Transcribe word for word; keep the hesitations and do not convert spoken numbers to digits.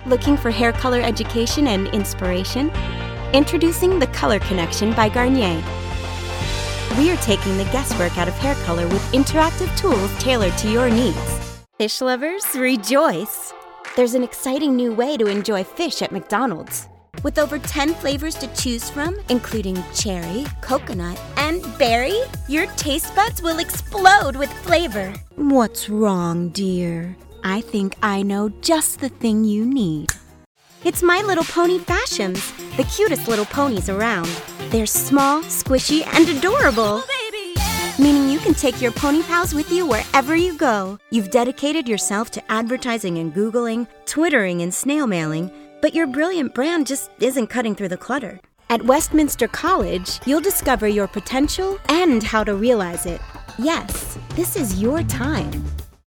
Looking for hair color education and inspiration? Introducing The Color Connection by Garnier. We're taking the guesswork out of hair color with interactive tools tailored to your needs. Fish lovers, rejoice! There's an exciting new way to enjoy fish at McDonald's. With over ten flavors to choose from, including cherry, coconut, and berry, your taste buds will explode with flavor. What's wrong, dear? I think I know just the thing you need. It's My Little Pony Fashions, the cutest little ponies around. They're small, squishy, and adorable. Oh, baby, yeah. Meaning you can take your pony pals with you wherever you go. You've dedicated yourself to advertising and Googling, Twittering and snail mailing, but your brilliant brand just isn't cutting through the clutter. At Westminster College, you'll discover your potential and how to realize it. Yes, this is your time.